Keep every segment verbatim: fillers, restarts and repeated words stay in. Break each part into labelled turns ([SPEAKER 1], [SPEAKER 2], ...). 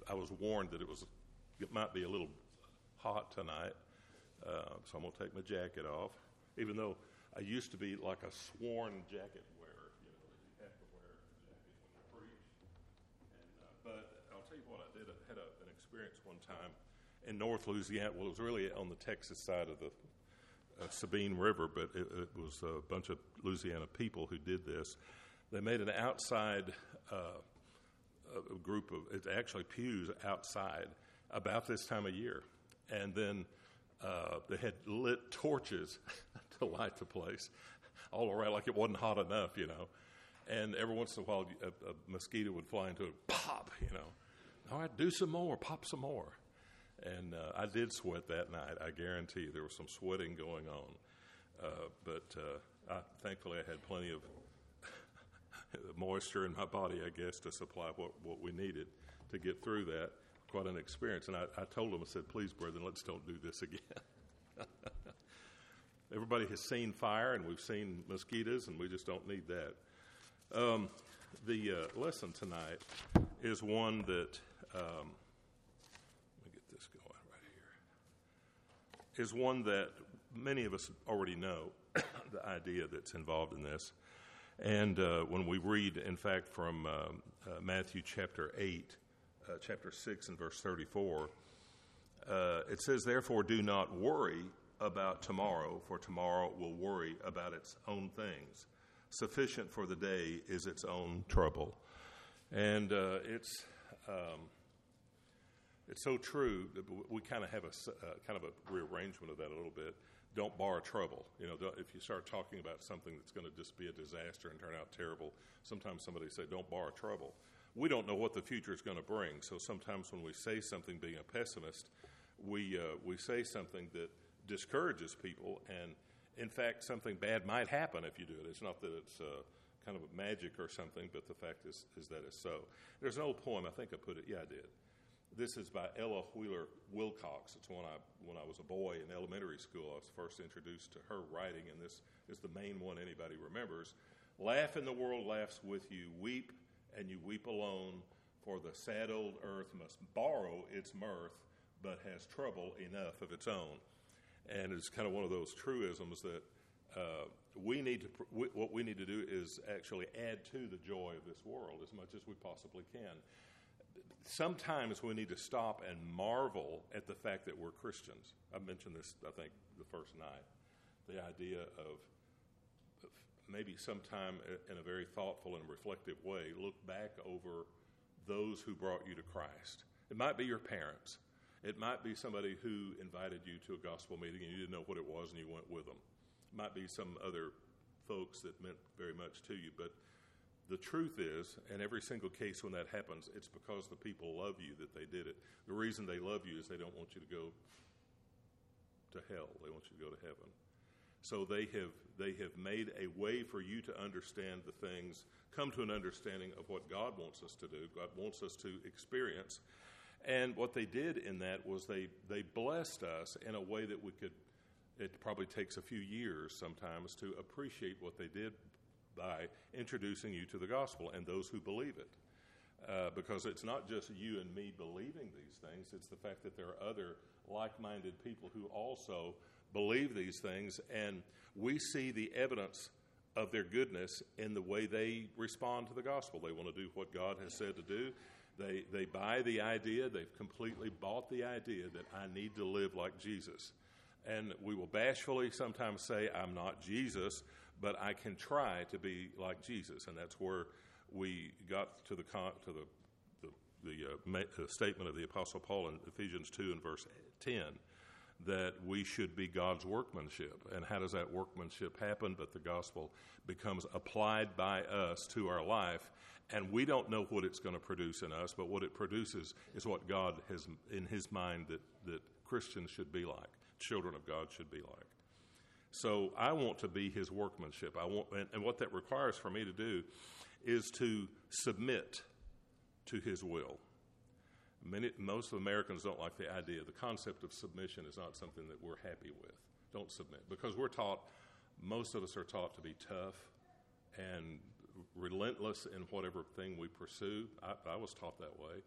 [SPEAKER 1] I was warned that it was it might be a little hot tonight, uh, so I'm going to take my jacket off, even though I used to be like a sworn jacket wearer. You know, you have to wear a jacket when you preach. And, uh, but I'll tell you what, I did. I had a, an experience one time in North Louisiana. Well, it was really on the Texas side of the uh, Sabine River, but it, it was a bunch of Louisiana people who did this. They made an outside uh, a group of, it's actually pews outside about this time of year. And then uh, they had lit torches to light the place all around, like it wasn't hot enough, you know. And every once in a while, a, a mosquito would fly into it, pop, you know. All right, do some more, pop some more. And uh, I did sweat that night. I guarantee you there was some sweating going on. Uh, but uh, I, thankfully, I had plenty of moisture in my body, I guess, to supply what, what we needed to get through that. Quite an experience. And I, I told them, I said, please, brethren, let's don't do this again. Everybody has seen fire, and we've seen mosquitoes, and we just don't need that. Um, the uh, lesson tonight is one that, um, let me get this going right here, is one that many of us already know, the idea that's involved in this. And uh, when we read, in fact, from um, uh, Matthew chapter eight, uh, chapter six and verse thirty-four, uh, it says, therefore do not worry about tomorrow, for tomorrow will worry about its own things. Sufficient for the day is its own trouble. And uh, it's um, it's so true that we kind of have a uh, kind of a rearrangement of that a little bit. Don't borrow trouble. You know, if you start talking about something that's going to just be a disaster and turn out terrible, sometimes somebody say, don't borrow trouble. We don't know what the future is going to bring. So sometimes when we say something, being a pessimist, we uh, we say something that discourages people, and in fact, something bad might happen if you do it. It's not that it's uh, kind of a magic or something, but the fact is, is that it's so. There's an old poem, I think I put it, yeah, I did. This is by Ella Wheeler Wilcox. It's one I, when I was a boy in elementary school, I was first introduced to her writing, and this is the main one anybody remembers. Laugh and the world laughs with you. Weep and you weep alone, for the sad old earth must borrow its mirth, but has trouble enough of its own. And it's kind of one of those truisms that uh, we need to, we, what we need to do is actually add to the joy of this world as much as we possibly can. Sometimes we need to stop and marvel at the fact that we're Christians. I mentioned this, I think, the first night. The idea of, of maybe sometime in a very thoughtful and reflective way, look back over those who brought you to Christ. It might be your parents. It might be somebody who invited you to a gospel meeting and you didn't know what it was and you went with them. It might be some other folks that meant very much to you. But the truth is, in every single case when that happens, it's because the people love you that they did it. The reason they love you is they don't want you to go to hell. They want you to go to heaven. So they have they have made a way for you to understand the things, come to an understanding of what God wants us to do, God wants us to experience. And what they did in that was they, they blessed us in a way that we could, it probably takes a few years sometimes to appreciate what they did by introducing you to the gospel and those who believe it. Uh, because it's not just you and me believing these things, it's the fact that there are other like-minded people who also believe these things, and we see the evidence of their goodness in the way they respond to the gospel. They want to do what God has said to do. They they buy the idea, they've completely bought the idea that I need to live like Jesus. And we will bashfully sometimes say, I'm not Jesus, but I can try to be like Jesus. And that's where we got to the to the the, the uh, ma- uh, statement of the Apostle Paul in Ephesians two and verse ten, that we should be God's workmanship. And how does that workmanship happen? But the gospel becomes applied by us to our life, and we don't know what it's going to produce in us, but what it produces is what God has in his mind that, that Christians should be like, children of God should be like. So I want to be his workmanship. I want, and, and what that requires for me to do is to submit to his will. Many, most of Americans don't like the idea. The concept of submission is not something that we're happy with. Don't submit. Because we're taught, most of us are taught to be tough and relentless in whatever thing we pursue. I, I was taught that way,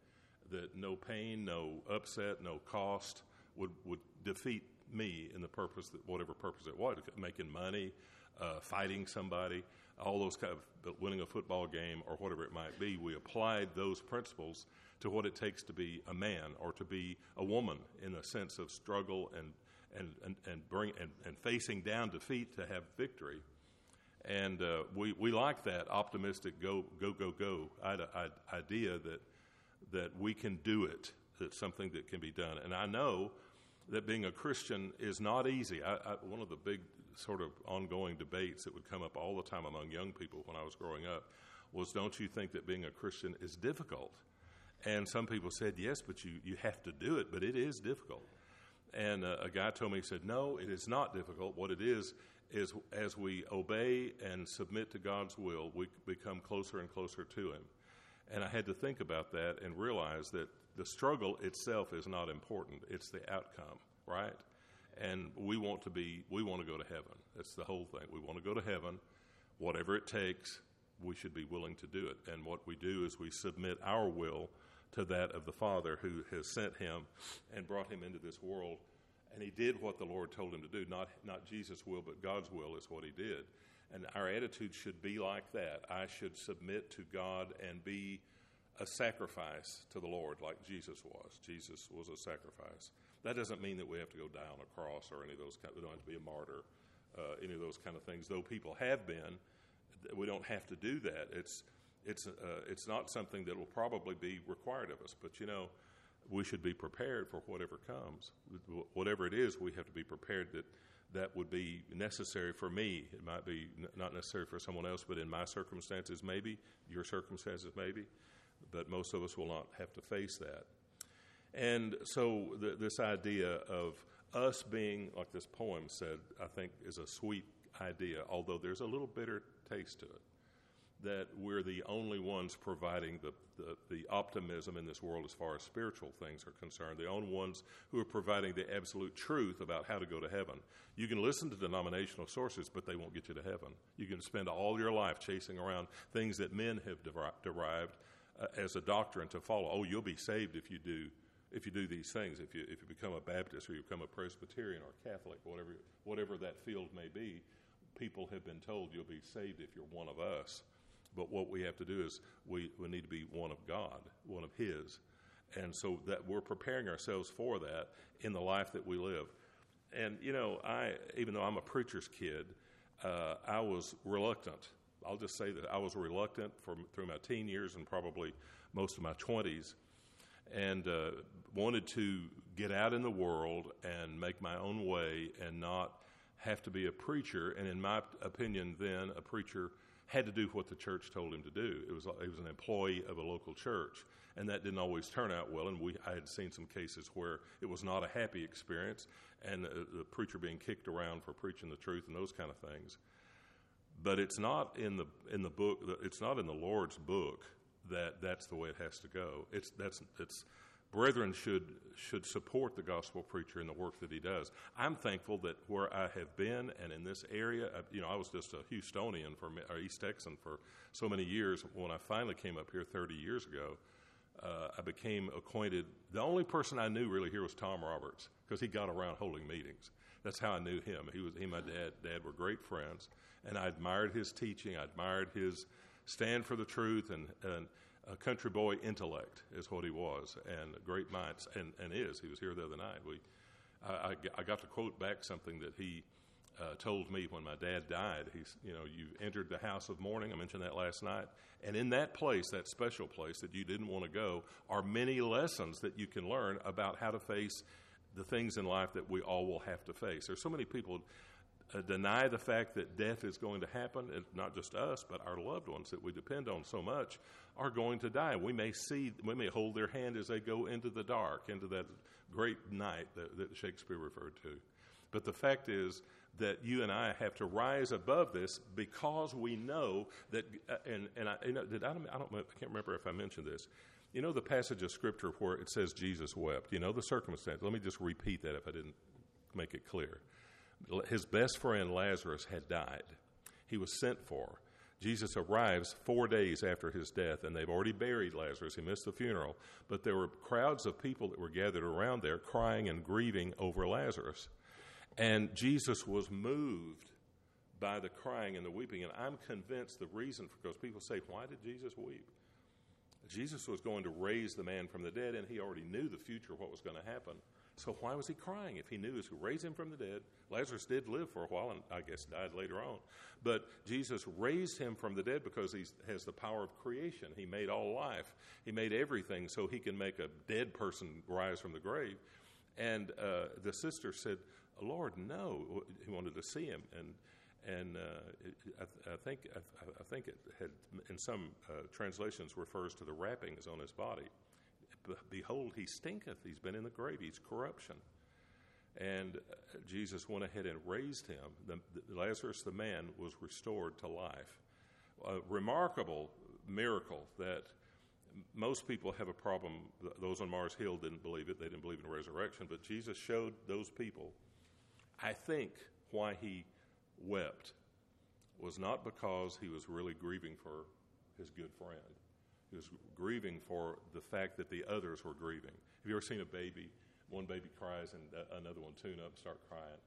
[SPEAKER 1] that no pain, no upset, no cost would, would defeat me in the purpose, that whatever purpose it was, making money, uh, fighting somebody, all those kind of, winning a football game or whatever it might be. We applied those principles to what it takes to be a man or to be a woman in a sense of struggle and and and and bring and, and facing down defeat to have victory. And uh, we we like that optimistic go go go go idea that that we can do it. That's something that can be done. And I know that being a Christian is not easy. I, I, one of the big sort of ongoing debates that would come up all the time among young people when I was growing up was, don't you think that being a Christian is difficult? And some people said, yes, but you, you have to do it, but it is difficult. And uh, a guy told me, he said, no, it is not difficult. What it is, is as we obey and submit to God's will, we become closer and closer to Him. And I had to think about that and realize that the struggle itself is not important. It's the outcome, right? And we want to be, we want to go to heaven. That's the whole thing. We want to go to heaven. Whatever it takes, we should be willing to do it. And what we do is we submit our will to that of the Father who has sent Him and brought Him into this world. And He did what the Lord told Him to do. Not, not Jesus' will, but God's will is what He did. And our attitude should be like that. I should submit to God and be a sacrifice to the Lord like Jesus was. Jesus was a sacrifice. That doesn't mean that we have to go die on a cross or any of those kind. We don't have to be a martyr, uh, any of those kind of things. Though people have been, we don't have to do that. It's it's uh, it's not something that will probably be required of us. But you know, we should be prepared for whatever comes. Whatever it is, we have to be prepared that that would be necessary for me. It might be n- not necessary for someone else, but in my circumstances, maybe your circumstances, maybe. But most of us will not have to face that. And so the, this idea of us being, like this poem said, I think is a sweet idea, although there's a little bitter taste to it, that we're the only ones providing the, the, the optimism in this world as far as spiritual things are concerned, the only ones who are providing the absolute truth about how to go to heaven. You can listen to denominational sources, but they won't get you to heaven. You can spend all your life chasing around things that men have deri- derived uh, as a doctrine to follow. Oh, you'll be saved if you do if you do these things, if you if you become a Baptist or you become a Presbyterian or Catholic, whatever whatever that field may be, people have been told you'll be saved if you're one of us. But what we have to do is we, we need to be one of God, one of His. And so that we're preparing ourselves for that in the life that we live. And, you know, I even though I'm a preacher's kid, uh, I was reluctant. I'll just say that I was reluctant for, through my teen years and probably most of my twenties, and uh, wanted to get out in the world and make my own way and not have to be a preacher. And in my opinion then, a preacher had to do what the church told him to do. It was he was an employee of a local church, and that didn't always turn out well. And we I had seen some cases where it was not a happy experience, and the, the preacher being kicked around for preaching the truth and those kind of things. But it's not in the in the book. It's not in the Lord's book that that's the way it has to go. It's that's it's. Brethren should should support the gospel preacher in the work that he does. I'm thankful that where I have been and in this area, I, you know, I was just a Houstonian for or East Texan for so many years. When I finally came up here thirty years ago, uh, I became acquainted. The only person I knew really here was Tom Roberts because he got around holding meetings. That's how I knew him. He was he and my dad dad were great friends, and I admired his teaching. I admired his stand for the truth and and. A country boy intellect is what he was, and a great mind, and, and is. He was here the other night. We, I, I got to quote back something that he uh, told me when my dad died. He's, you know, you entered the house of mourning. I mentioned that last night. And in that place, that special place that you didn't want to go, are many lessons that you can learn about how to face the things in life that we all will have to face. There's so many people Uh, deny the fact that death is going to happen, and not just us, but our loved ones that we depend on so much are going to die. We may see, we may hold their hand as they go into the dark, into that great night that, that Shakespeare referred to. But the fact is that you and I have to rise above this because we know that, uh, and, and I, you know, did I, I don't, I can't remember if I mentioned this. You know the passage of Scripture where it says Jesus wept. You know the circumstance. Let me just repeat that if I didn't make it clear. His best friend Lazarus had died. He was sent for. Jesus arrives four days after his death, and they've already buried Lazarus. He missed the funeral. But there were crowds of people that were gathered around there crying and grieving over Lazarus. And Jesus was moved by the crying and the weeping. And I'm convinced the reason, because people say, why did Jesus weep? Jesus was going to raise the man from the dead, and he already knew the future, what was going to happen. So why was he crying if he knew he was going to raise him from the dead? Lazarus did live for a while and I guess died later on. But Jesus raised him from the dead because he has the power of creation. He made all life. He made everything so he can make a dead person rise from the grave. And uh, the sister said, Lord, no. He wanted to see him. And and uh, I, I think I, I think it had, in some uh, translations, refers to the wrappings on his body. Behold, he stinketh. He's been in the grave. He's corruption. And uh, Jesus went ahead and raised him. The, the, Lazarus, the man, was restored to life. A remarkable miracle that most people have a problem. Those on Mars Hill didn't believe it. They didn't believe in resurrection. But Jesus showed those people, I think, why he wept was not because he was really grieving for his good friend. He was grieving for the fact that the others were grieving. Have you ever seen a baby? One baby cries and another one tune up and start crying.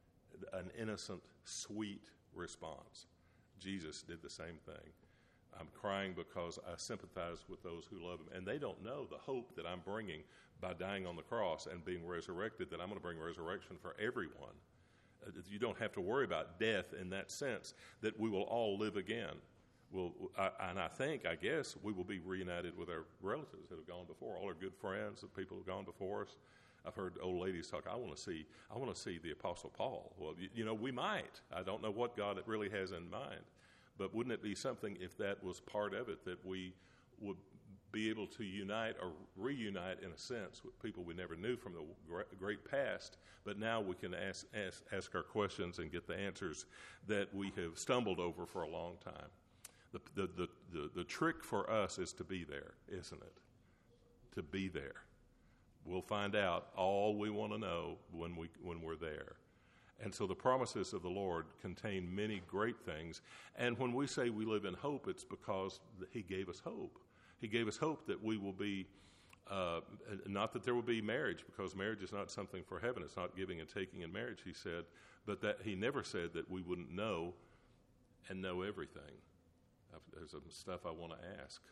[SPEAKER 1] An innocent, sweet response. Jesus did the same thing. I'm crying because I sympathize with those who love him. And they don't know the hope that I'm bringing by dying on the cross and being resurrected, that I'm going to bring resurrection for everyone. You don't have to worry about death in that sense, that we will all live again. Well, I, and I think, I guess, we will be reunited with our relatives that have gone before, all our good friends, the people who have gone before us. I've heard old ladies talk, I want to see I want to see the Apostle Paul. Well, you, you know, we might. I don't know what God really has in mind. But wouldn't it be something, if that was part of it, that we would be able to unite or reunite, in a sense, with people we never knew from the great past, but now we can ask, ask, ask our questions and get the answers that we have stumbled over for a long time. The, the, the, the, the trick for us is to be there, isn't it? To be there. We'll find out all we want to know when, we, when we're there. And so the promises of the Lord contain many great things. And when we say we live in hope, it's because he gave us hope. He gave us hope that we will be, uh, not that there will be marriage, because marriage is not something for heaven. It's not giving and taking in marriage, he said. But that he never said that we wouldn't know and know everything. There's some stuff I want to ask.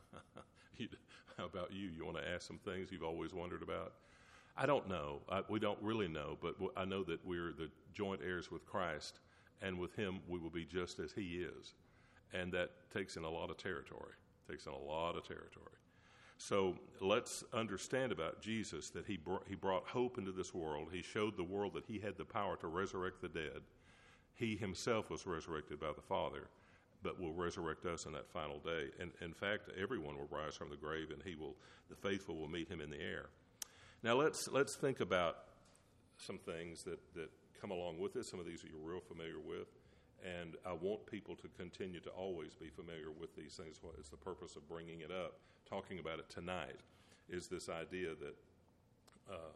[SPEAKER 1] How about you? You want to ask some things you've always wondered about? I don't know. I, we don't really know, but I know that we're the joint heirs with Christ, and with him we will be just as he is. And that takes in a lot of territory. Takes in a lot of territory. So let's understand about Jesus that he br- he brought hope into this world. He showed the world that he had the power to resurrect the dead. He himself was resurrected by the Father, but will resurrect us in that final day. And in fact, everyone will rise from the grave, and he will, the faithful will meet him in the air. Now let's let's think about some things that, that come along with this. Some of these that you're real familiar with. And I want people to continue to always be familiar with these things. What is the purpose of bringing it up, talking about it tonight, is this idea that uh,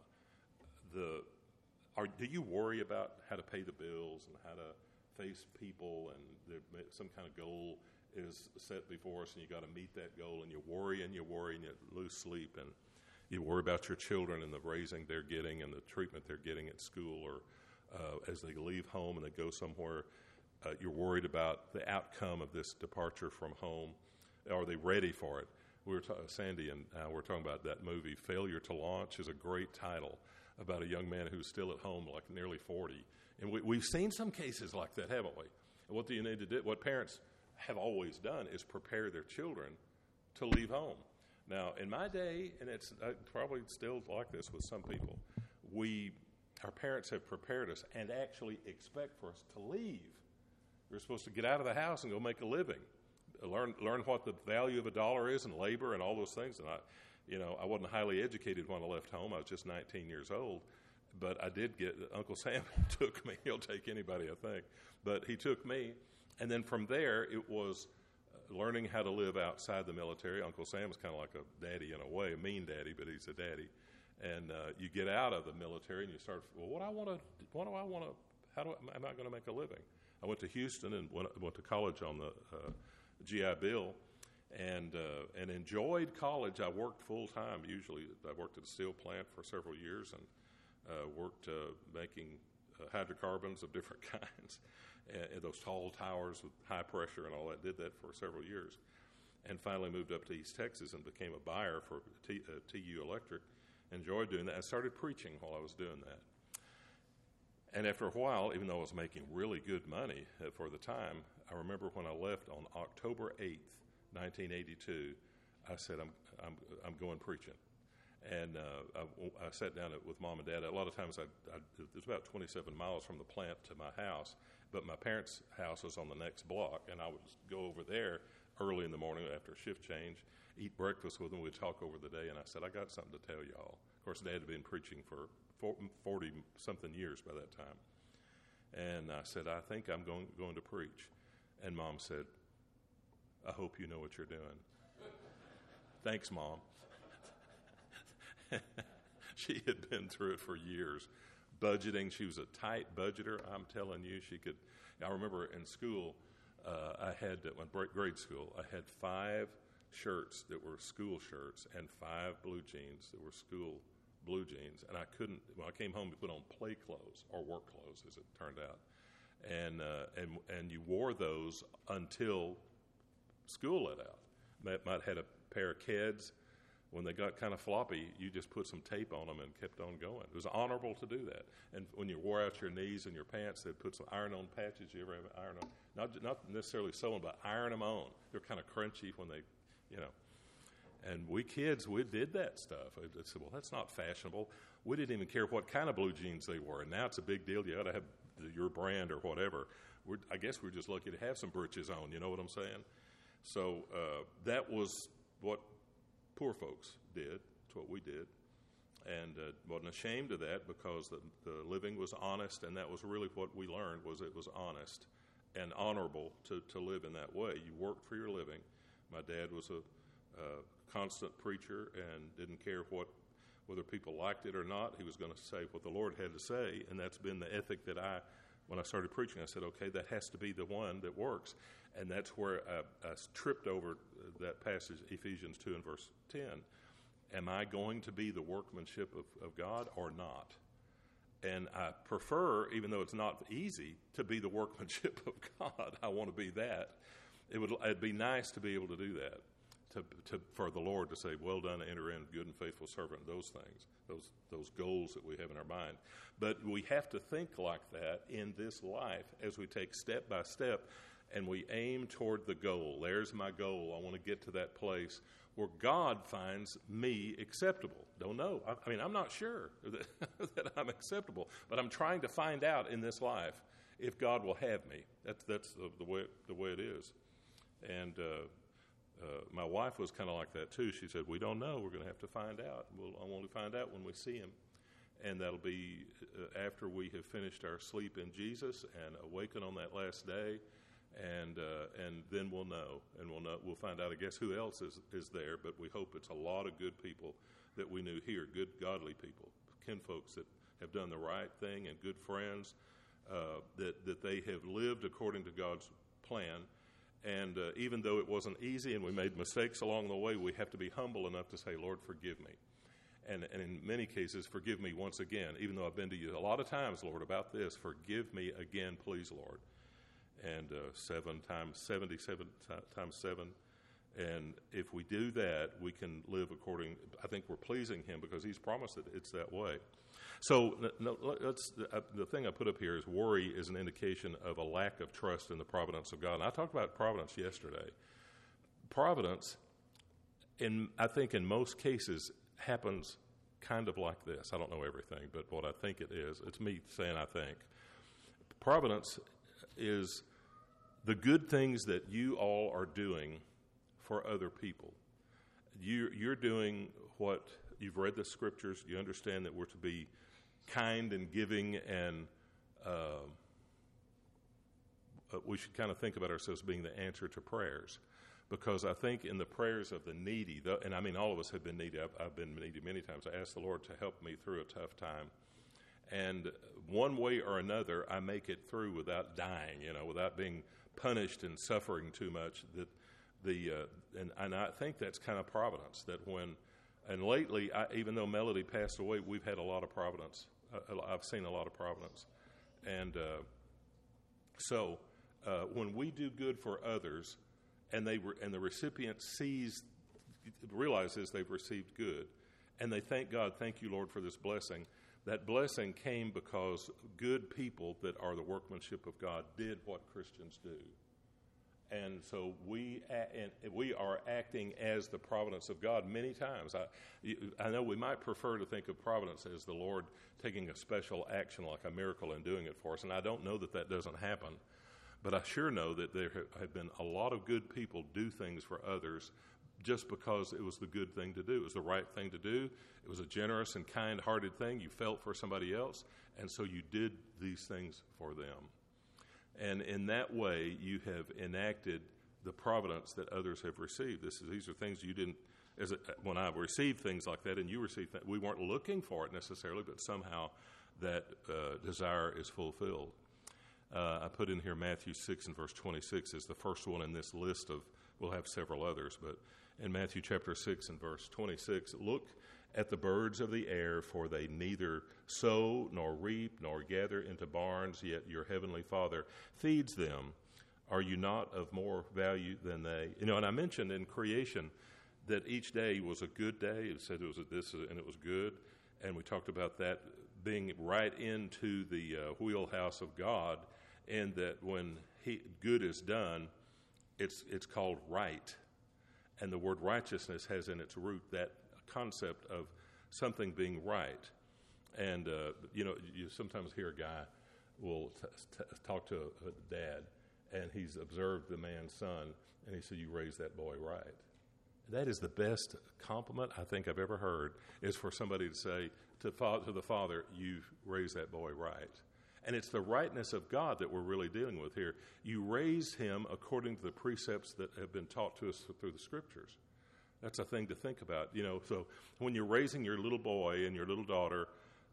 [SPEAKER 1] the are, do you worry about how to pay the bills and how to face people, and there, some kind of goal is set before us, and you got to meet that goal, and you worry and you worry and you lose sleep, and you worry about your children and the raising they're getting and the treatment they're getting at school, or uh, as they leave home and they go somewhere. Uh, you're worried about the outcome of this departure from home. Are they ready for it? We were ta- Sandy and uh, we're talking about that movie, Failure to Launch, is a great title about a young man who's still at home, like nearly forty. And we, we've seen some cases like that, haven't we? And what do you need to do? What parents have always done is prepare their children to leave home. Now, in my day, and it's uh, probably still like this with some people, we, our parents have prepared us and actually expect for us to leave. We're supposed to get out of the house and go make a living, learn learn what the value of a dollar is and labor and all those things. And I, you know, I wasn't highly educated when I left home. I was just nineteen years old, but I did get Uncle Sam took me. He'll take anybody, I think, but he took me, and then from there it was learning how to live outside the military. Uncle Sam was kind of like a daddy in a way, a mean daddy, but he's a daddy. And uh, you get out of the military and you start. Well, what I want to, what do I want to? How do I, am I going to make a living? I went to Houston and went, went to college on the uh, G I Bill, and uh, and enjoyed college. I worked full time. Usually, I worked at a steel plant for several years, and uh, worked uh, making uh, hydrocarbons of different kinds, and, and those tall towers with high pressure and all that. Did that for several years, and finally moved up to East Texas and became a buyer for T, uh, T U Electric. Enjoyed doing that. I started preaching while I was doing that. And after a while, even though I was making really good money uh, for the time, I remember when I left on October eighth, nineteen eighty-two, I said, I'm I'm, I'm going preaching. And uh, I, I sat down with Mom and Dad. A lot of times, I, I, it was about twenty-seven miles from the plant to my house, but my parents' house was on the next block, and I would go over there early in the morning after shift change, eat breakfast with them. We'd talk over the day, and I said, I got something to tell y'all. Of course, Dad had been preaching for forty-something years by that time. And I said, I think I'm going, going to preach. And Mom said, I hope you know what you're doing. Thanks, Mom. She had been through it for years. Budgeting, she was a tight budgeter. I'm telling you, she could. I remember in school, uh, I had, when grade school, I had five shirts that were school shirts and five blue jeans that were school blue jeans. And I couldn't, when I came home, to put on play clothes or work clothes, as it turned out. And uh, and and you wore those until school let out. Might, might had a pair of Keds. When they got kind of floppy, you just put some tape on them and kept on going. It was honorable to do that. And when you wore out your knees and your pants, they'd put some iron-on patches. You ever have iron-on? Not not necessarily sewn, but iron them on. They're kind of crunchy when they, you know. And we kids, we did that stuff. I said, well, that's not fashionable. We didn't even care what kind of blue jeans they were. And now it's a big deal. You got to have your brand or whatever. We're, I guess we're just lucky to have some britches on. You know what I'm saying? So uh, that was what poor folks did. It's what we did. And uh, wasn't ashamed of that because the, the living was honest, and that was really what we learned, was it was honest and honorable to, to live in that way. You worked for your living. My dad was a uh, constant preacher and didn't care what whether people liked it or not. He was going to say what the Lord had to say, and that's been the ethic that I, when I started preaching, I said, okay, that has to be the one that works. And that's where I, I tripped over that passage, Ephesians two and verse ten. Am I going to be the workmanship of, of God or not? And I prefer, even though it's not easy, to be the workmanship of God. I want to be that. It would it'd be nice to be able to do that, to, to for the Lord to say, well done, enter in, good and faithful servant, those things, those those goals that we have in our mind. But we have to think like that in this life as we take step by step, and we aim toward the goal. There's my goal. I want to get to that place where God finds me acceptable. Don't know. I, I mean, I'm not sure that, that I'm acceptable, but I'm trying to find out in this life if God will have me. That's that's the, the way the way it is. And uh, uh, my wife was kind of like that too. She said, "We don't know. We're going to have to find out. We'll only find out when we see Him." And that'll be uh, after we have finished our sleep in Jesus and awaken on that last day. And uh, and then we'll know, and we'll know. We'll find out, I guess, who else is, is there. But we hope it's a lot of good people that we knew here, good, godly people, kinfolks that have done the right thing, and good friends uh, that that they have lived according to God's plan. And uh, even though it wasn't easy, and we made mistakes along the way, we have to be humble enough to say, "Lord, forgive me." And and in many cases, forgive me once again, even though I've been to you a lot of times, Lord, about this. Forgive me again, please, Lord. And uh, seven times seventy-seven times seven. And if we do that, we can live according, I think we're pleasing Him because He's promised that it's that way. So no, let's, uh, the thing I put up here is worry is an indication of a lack of trust in the providence of God. And I talked about providence yesterday. Providence, in I think in most cases, happens kind of like this. I don't know everything, but what I think it is, it's me saying I think. Providence is the good things that you all are doing for other people. You, you're doing what you've read the scriptures. You understand that we're to be kind and giving, and uh, we should kind of think about ourselves being the answer to prayers. Because I think in the prayers of the needy, the, and I mean all of us have been needy. I've, I've been needy many times. I asked the Lord to help me through a tough time. And one way or another, I make it through without dying, you know, without being punished and suffering too much. That the uh, and, and I think that's kind of providence. That when and lately, I, even though Melody passed away, we've had a lot of providence. Uh, I've seen a lot of providence, and uh, so uh, when we do good for others, and they re- and the recipient sees realizes they've received good, and they thank God, thank you, Lord, for this blessing. That blessing came because good people that are the workmanship of God did what Christians do. And so we and we are acting as the providence of God many times. I, I know we might prefer to think of providence as the Lord taking a special action like a miracle and doing it for us, and I don't know that that doesn't happen. But I sure know that there have been a lot of good people do things for others just because it was the good thing to do. It was the right thing to do. It was a generous and kind-hearted thing. You felt for somebody else, and so you did these things for them. And in that way, you have enacted the providence that others have received. This is, these are things you didn't, as a, when I received things like that and you received things, we weren't looking for it necessarily, but somehow that uh, desire is fulfilled. Uh, I put in here Matthew six and verse twenty-six is the first one in this list of, we'll have several others, but in Matthew chapter six and verse twenty-six, look at the birds of the air, for they neither sow nor reap nor gather into barns, yet your heavenly Father feeds them. Are you not of more value than they? You know, and I mentioned in creation that each day was a good day. It said it was a, this and it was good, and we talked about that being right into the uh, wheelhouse of God, and that when he, good is done, it's it's called right. And the word righteousness has in its root that concept of something being right. And, uh, you know, you sometimes hear a guy will t- t- talk to a, a dad, and he's observed the man's son, and he said, you raised that boy right. That is the best compliment I think I've ever heard, is for somebody to say to, fa- to the father, you've raised that boy right. And it's the rightness of God that we're really dealing with here. You raise him according to the precepts that have been taught to us through the Scriptures. That's a thing to think about. You know, so when you're raising your little boy and your little daughter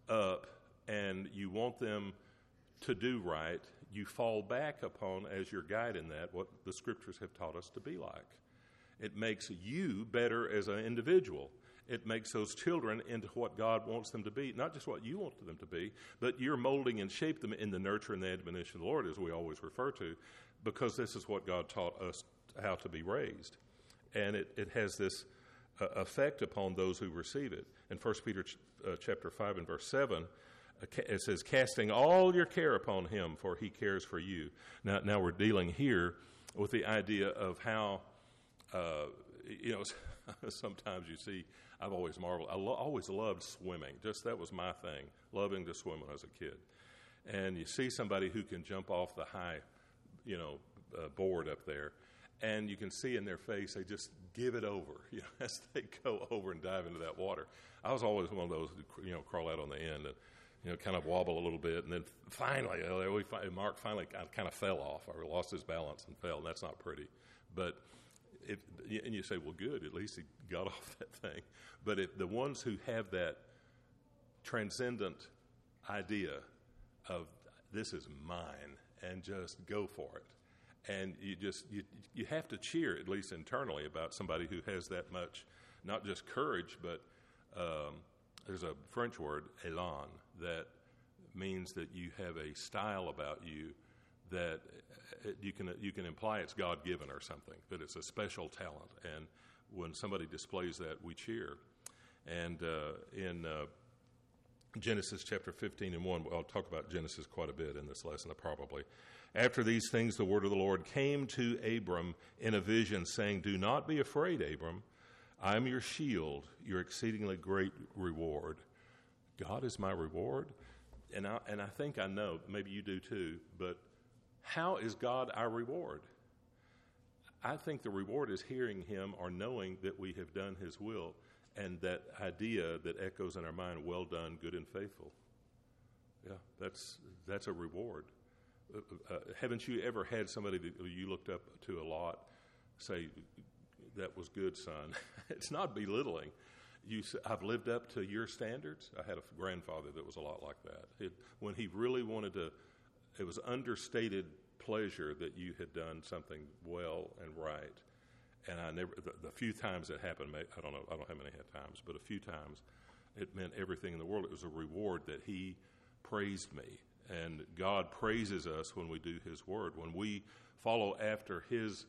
[SPEAKER 1] up and you want them to do right, you fall back upon, as your guide in that, what the Scriptures have taught us to be like. It makes you better as an individual. It makes those children into what God wants them to be, not just what you want them to be, but you're molding and shape them in the nurture and the admonition of the Lord, as we always refer to, because this is what God taught us how to be raised. And it, it has this uh, effect upon those who receive it. In First Peter ch- uh, chapter five and verse seven, uh, ca- it says, casting all your care upon him, for he cares for you. Now, now we're dealing here with the idea of how, uh, you know, sometimes you see, I've always marveled, I lo- always loved swimming. Just that was my thing, loving to swim when I was a kid. And you see somebody who can jump off the high, you know, uh, board up there, and you can see in their face they just give it over, you know, as they go over and dive into that water. I was always one of those who, you know, crawl out on the end and, you know, kind of wobble a little bit, and then finally, uh, we fi- Mark finally kind of fell off or lost his balance and fell, and that's not pretty. But If, and you say, well, good, at least he got off that thing. But if the ones who have that transcendent idea of this is mine and just go for it, and you just you you have to cheer, at least internally, about somebody who has that much, not just courage, but um, there's a French word, élan, that means that you have a style about you that you can you can imply it's God-given or something, that it's a special talent. And when somebody displays that, we cheer. And uh, in uh, Genesis chapter fifteen and one, I'll talk about Genesis quite a bit in this lesson, probably. After these things, the word of the Lord came to Abram in a vision, saying, do not be afraid, Abram. I am your shield, your exceedingly great reward. God is my reward? And I, and I think I know, maybe you do too, but how is God our reward? I think the reward is hearing him or knowing that we have done his will, and that idea that echoes in our mind, well done, good and faithful. Yeah, that's that's a reward. Uh, uh, haven't you ever had somebody that you looked up to a lot say, that was good, son? It's not belittling. You, s- I've lived up to your standards. I had a grandfather that was a lot like that. It, when he really wanted to, it was understated pleasure that you had done something well and right. And I never, the, the few times it happened, I don't know, I don't know how many times, but a few times, it meant everything in the world. It was a reward that he praised me. And God praises us when we do his word. When we follow after his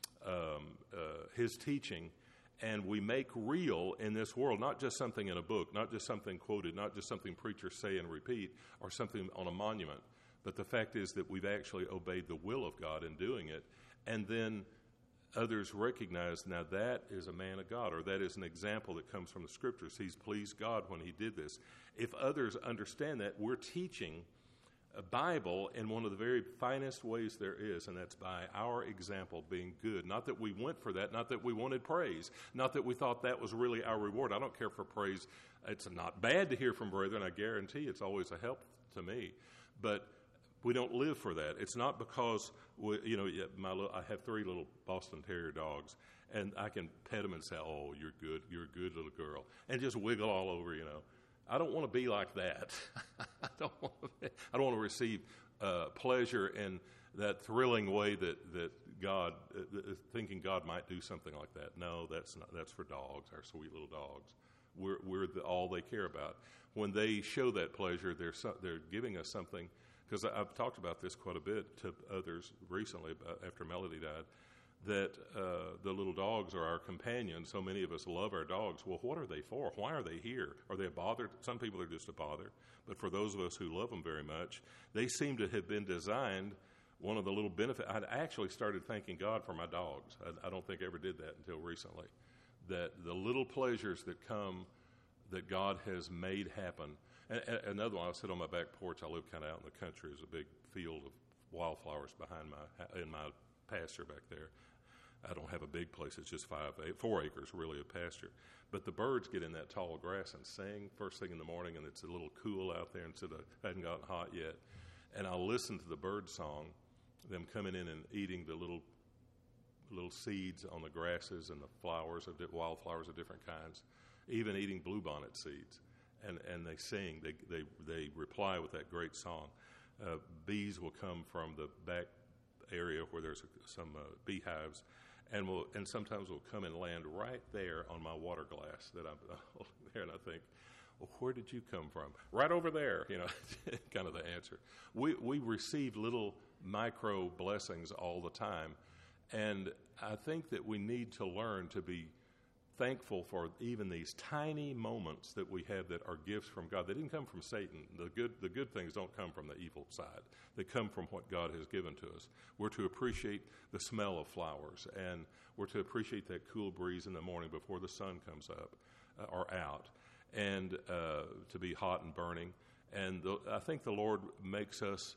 [SPEAKER 1] um, uh, his teaching, and we make real in this world, not just something in a book, not just something quoted, not just something preachers say and repeat, or something on a monument, but the fact is that we've actually obeyed the will of God in doing it, and then others recognize, now that is a man of God, or that is an example that comes from the Scriptures. He's pleased God when he did this. If others understand that, we're teaching a Bible in one of the very finest ways there is, and that's by our example being good. Not that we went for that, not that we wanted praise, not that we thought that was really our reward. I don't care for praise. It's not bad to hear from brethren. I guarantee it's always a help to me. But we don't live for that. It's not because, we, you know, my little, I have three little Boston Terrier dogs, and I can pet them and say, oh, you're good, you're a good little girl, and just wiggle all over, you know. I don't want to be like that. I don't want to be, I don't want to receive uh, pleasure in that thrilling way that, that God, uh, thinking God might do something like that. No, that's not, that's for dogs, our sweet little dogs. We're, we're the, all they care about. When they show that pleasure, they're, so, they're giving us something. Because I've talked about this quite a bit to others recently after Melody died, that uh, the little dogs are our companions. So many of us love our dogs. Well, what are they for? Why are they here? Are they a bother? Some people are just a bother. But for those of us who love them very much, they seem to have been designed, one of the little benefits. I actually started thanking God for my dogs. I, I don't think I ever did that until recently. That the little pleasures that come that God has made happen. And, and another one, I sit on my back porch. I live kind of out in the country. There's a big field of wildflowers behind my in my pasture back there. I don't have a big place. It's just five, eight, four acres really of pasture. But the birds get in that tall grass and sing first thing in the morning, and it's a little cool out there instead of, it hadn't gotten hot yet. And I'll listen to the bird song, them coming in and eating the little little seeds on the grasses and the flowers of wildflowers of different kinds, even eating bluebonnet seeds. And, and they sing, they, they, they reply with that great song. Uh, bees will come from the back area where there's some uh, beehives, and will and sometimes will come and land right there on my water glass that I'm holding there, and I think, well, where did you come from? Right over there, you know, kind of the answer. We we receive little micro blessings all the time, and I think that we need to learn to be thankful for even these tiny moments that we have that are gifts from God. They didn't come from Satan. The good the good things don't come from the evil side. They come from what God has given to us. We're to appreciate the smell of flowers, and we're to appreciate that cool breeze in the morning before the sun comes up uh, or out, and uh, to be hot and burning. And the, I think the Lord makes us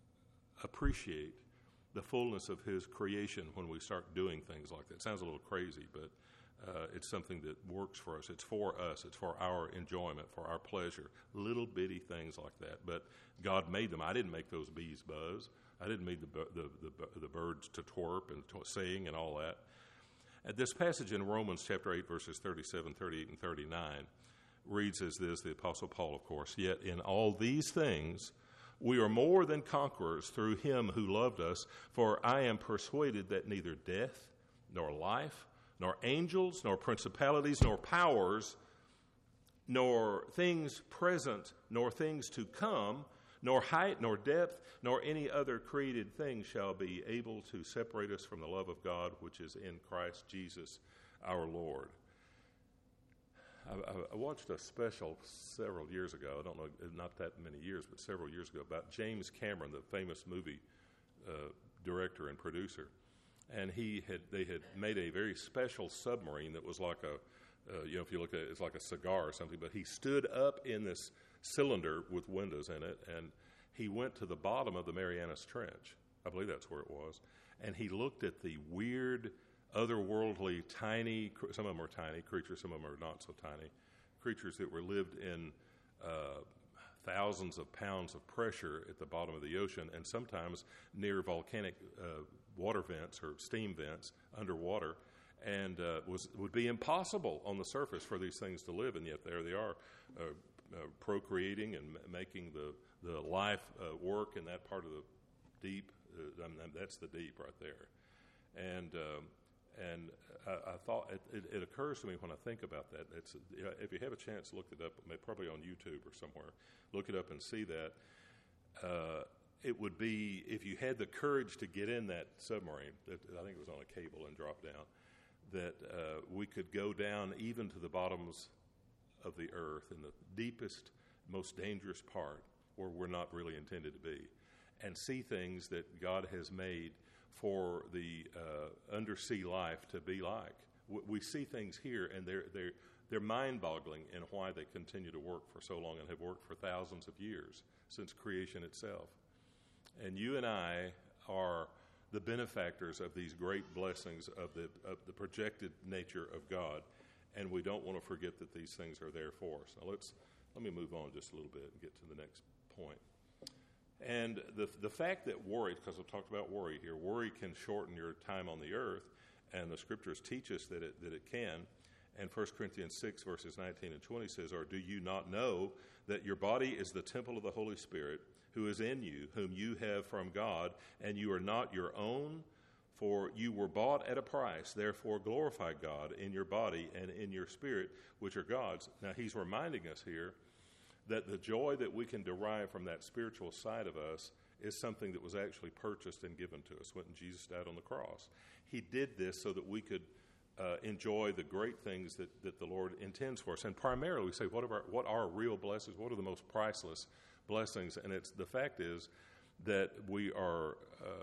[SPEAKER 1] appreciate the fullness of his creation when we start doing things like that. It sounds a little crazy, but Uh, it's something that works for us. It's for us. It's for our enjoyment, for our pleasure. Little bitty things like that. But God made them. I didn't make those bees buzz. I didn't make the the, the, the birds to twerp and to sing and all that. And this passage in Romans chapter eight, verses thirty-seven, thirty-eight, and thirty-nine reads as this, the Apostle Paul, of course, "Yet in all these things we are more than conquerors through him who loved us. For I am persuaded that neither death nor life, nor angels, nor principalities, nor powers, nor things present, nor things to come, nor height, nor depth, nor any other created thing shall be able to separate us from the love of God, which is in Christ Jesus our Lord." I, I watched a special several years ago, I don't know, not that many years, but several years ago, about James Cameron, the famous movie uh, director and producer. And he had, they had made a very special submarine that was like a, uh, you know, if you look at it, it's like a cigar or something. But he stood up in this cylinder with windows in it, and he went to the bottom of the Marianas Trench. I believe that's where it was. And he looked at the weird, otherworldly, tiny, some of them are tiny creatures, some of them are not so tiny, creatures that were lived in uh, thousands of pounds of pressure at the bottom of the ocean, and sometimes near volcanic uh, water vents or steam vents underwater. and uh, was would be impossible on the surface for these things to live, and yet there they are, uh, uh, procreating and m- making the the life uh, work in that part of the deep. Uh, I mean, that's the deep right there, and um, and I, I thought it, it, it occurs to me when I think about that. It's you know, if you have a chance, look it up, probably on YouTube or somewhere. Look it up and see that. Uh, it would be if you had the courage to get in that submarine. That I think it was on a cable and drop down. That uh, we could go down even to the bottoms of the earth in the deepest, most dangerous part where we're not really intended to be, and see things that God has made for the uh, undersea life to be like. We, we see things here, and they're they're they're mind-boggling in why they continue to work for so long and have worked for thousands of years since creation itself. And you and I are the benefactors of these great blessings of the of the projected nature of God, and we don't want to forget that these things are there for us. Now let's let me move on just a little bit and get to the next point. And the the fact that worry, because I've talked about worry here, worry can shorten your time on the earth, and the scriptures teach us that it that it can. And First Corinthians six, verses nineteen and twenty says, "Or do you not know that your body is the temple of the Holy Spirit, who is in you, whom you have from God, and you are not your own? For you were bought at a price. Therefore glorify God in your body and in your spirit, which are God's." Now he's reminding us here that the joy that we can derive from that spiritual side of us is something that was actually purchased and given to us when Jesus died on the cross. He did this so that we could uh, enjoy the great things that, that the Lord intends for us. And primarily we say, what are, what are real blessings? What are the most priceless blessings? And it's the fact is that we are,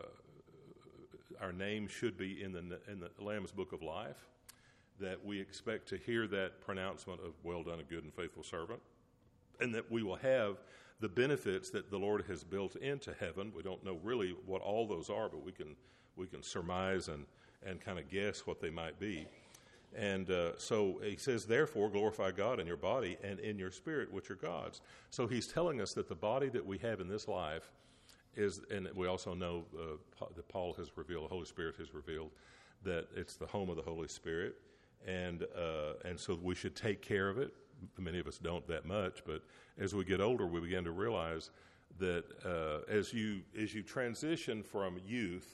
[SPEAKER 1] uh, our name should be in the, in the Lamb's Book of Life, that we expect to hear that pronouncement of, "Well done, a good and faithful servant," and that we will have the benefits that the Lord has built into heaven. We don't know really what all those are, but we can we can surmise and, and kind of guess what they might be. And uh, so he says, "Therefore glorify God in your body and in your spirit, which are God's." So he's telling us that the body that we have in this life is, and we also know uh, that Paul has revealed, the Holy Spirit has revealed, that it's the home of the Holy Spirit, and uh, and so we should take care of it. Many of us don't that much, but as we get older, we begin to realize that uh, as you as you transition from youth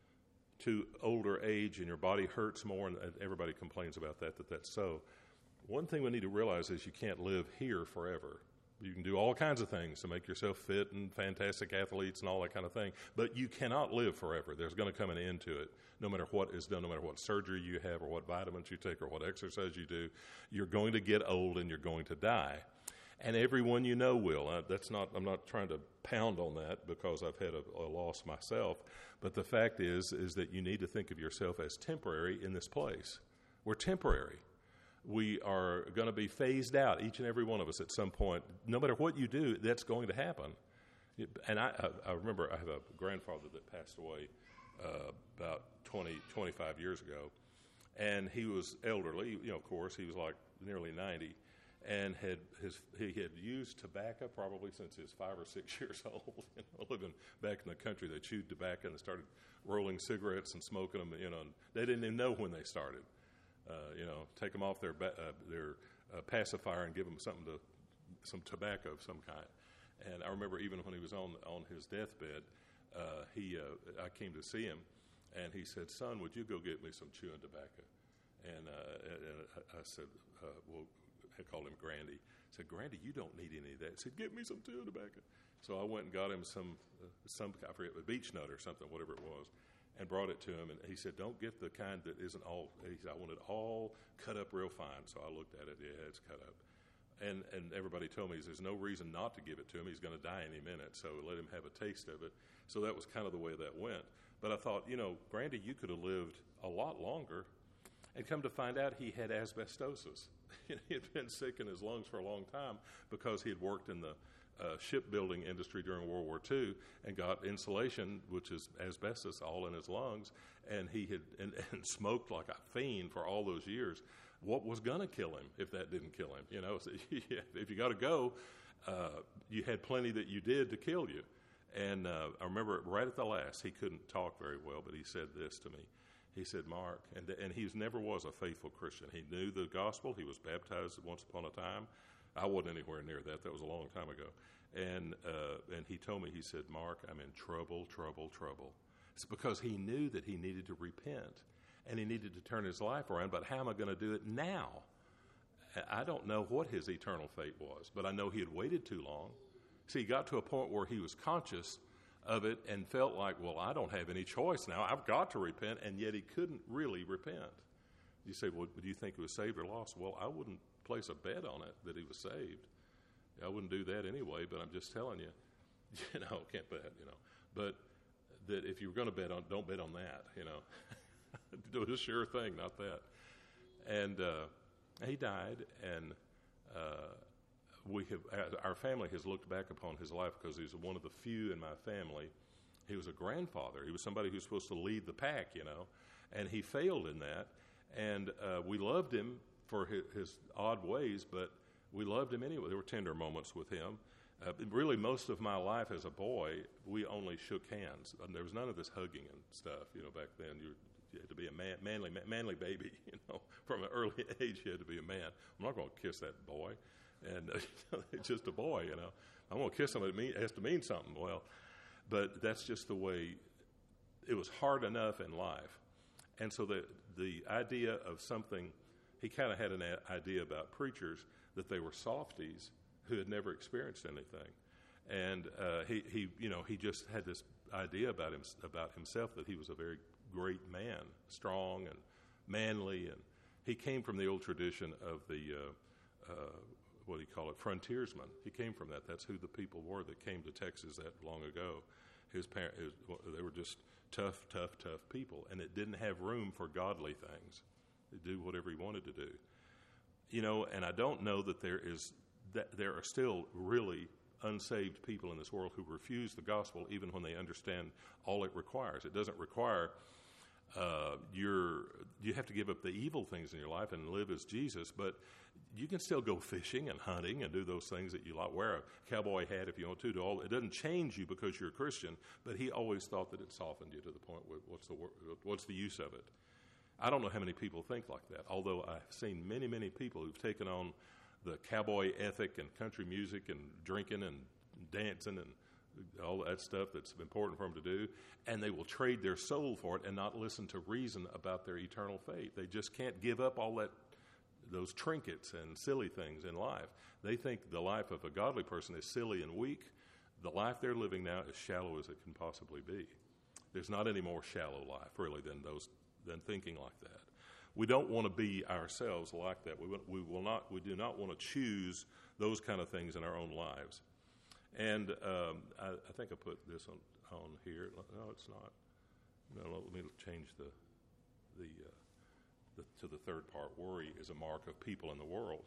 [SPEAKER 1] to older age, and your body hurts more, and everybody complains about that, that that's so. One thing we need to realize is you can't live here forever. You can do all kinds of things to make yourself fit and fantastic athletes and all that kind of thing, but you cannot live forever. There's going to come an end to it, no matter what is done, no matter what surgery you have or what vitamins you take or what exercise you do. You're going to get old and you're going to die. And everyone you know will. Uh, that's not. I'm not trying to pound on that because I've had a, a loss myself. But the fact is, is that you need to think of yourself as temporary in this place. We're temporary. We are going to be phased out, each and every one of us, at some point. No matter what you do, that's going to happen. And I, I, I remember I have a grandfather that passed away uh, about twenty, twenty-five years ago, and he was elderly. You know, of course, he was like nearly ninety. And had his he had used tobacco probably since he was five or six years old. You know, living back in the country, they chewed tobacco and they started rolling cigarettes and smoking them. You know, and they didn't even know when they started. Uh, you know, take them off their ba- uh, their uh, pacifier and give them something to some tobacco of some kind. And I remember even when he was on on his deathbed, uh, he uh, I came to see him, and he said, "Son, would you go get me some chewing tobacco?" And, uh, and I said, uh, "Well." I called him Grandy. I said, "Grandy, you don't need any of that." He said, "Get me some chewing tobacco." So I went and got him some, uh, some I forget, a beech nut or something, whatever it was, and brought it to him. And he said, "Don't get the kind that isn't all," he said, "I want it all cut up real fine." So I looked at it. Yeah, it's cut up. And and everybody told me there's no reason not to give it to him. He's going to die any minute. So let him have a taste of it. So that was kind of the way that went. But I thought, you know, Grandy, you could have lived a lot longer. And come to find out he had asbestosis. He had been sick in his lungs for a long time because he had worked in the uh, shipbuilding industry during World War Two and got insulation, which is asbestos, all in his lungs. And he had and, and smoked like a fiend for all those years. What was going to kill him if that didn't kill him? You know, so yeah, if you got to go, uh, you had plenty that you did to kill you. And uh, I remember right at the last, he couldn't talk very well, but he said this to me. He said, Mark, and and he never was a faithful Christian. He knew the gospel. He was baptized once upon a time. I wasn't anywhere near that. That was a long time ago. And uh, and he told me, he said, Mark, I'm in trouble, trouble, trouble. It's because he knew that he needed to repent and he needed to turn his life around. But how am I going to do it now? I don't know what his eternal fate was, but I know he had waited too long. See, he got to a point where he was conscious of it and felt like, well, I don't have any choice now. I've got to repent, and yet he couldn't really repent. You say, well, do you think he was saved or lost? Well, I wouldn't place a bet on it that he was saved. I wouldn't do that anyway, but I'm just telling you, you know, can't bet, you know. But that if you're going to bet on, don't bet on that, you know. Do it a sure thing, not that. And uh, he died, and uh, we have, our family has looked back upon his life because he's one of the few in my family. He was a grandfather. He was somebody who was supposed to lead the pack, you know, and he failed in that. And uh, we loved him for his, his odd ways, but we loved him anyway. There were tender moments with him. Uh, really, most of my life as a boy, we only shook hands. And there was none of this hugging and stuff, you know, back then. You, you had to be a man, manly, manly baby, you know. From an early age, you had to be a man. I'm not going to kiss that boy. And uh, it's just a boy, you know. I'm going to kiss him. It, mean, it has to mean something. Well, but that's just the way. It was hard enough in life. And so the the idea of something, he kind of had an a- idea about preachers that they were softies who had never experienced anything. And uh, he, he, you know, he just had this idea about him, about himself that he was a very great man, strong and manly. And he came from the old tradition of the, uh, uh, what do you call it, frontiersmen. He came from that. That's who the people were that came to Texas that long ago. His parents, they were just tough, tough, tough people. And it didn't have room for godly things. They do whatever he wanted to do. You know, and I don't know that there is, that there are still really unsaved people in this world who refuse the gospel even when they understand all it requires. It doesn't require uh, your, you have to give up the evil things in your life and live as Jesus, but you can still go fishing and hunting and do those things that you like. Wear a cowboy hat if you want to. Do all. It doesn't change you because you're a Christian, but he always thought that it softened you to the point where what's the what's the use of it? I don't know how many people think like that, although I've seen many, many people who've taken on the cowboy ethic and country music and drinking and dancing and all that stuff that's important for them to do, and they will trade their soul for it and not listen to reason about their eternal fate. They just can't give up all that, those trinkets and silly things in life. They think the life of a godly person is silly and weak. The life they're living now is shallow as it can possibly be. There's not any more shallow life, really, than those than thinking like that. We don't want to be ourselves like that. We, we will not. We do not want to choose those kind of things in our own lives. And um, I, I think I put this on, on here. No, it's not. No, let me change the the, uh, the to the third part. Worry is a mark of people in the world.